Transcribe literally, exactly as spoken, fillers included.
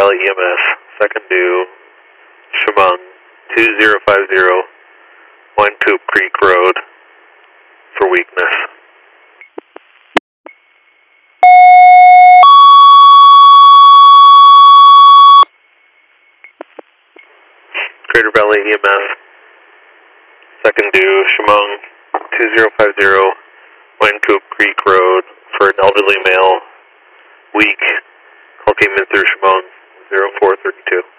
Valley E M S, second due, Chemung, two zero five zero, Wine Coop Creek Road for weakness. Crater Valley E M S, second due, Chemung, two zero five zero, Wine Coop Creek Road for an elderly male, weak. Call came in through Chemung, zero four three two.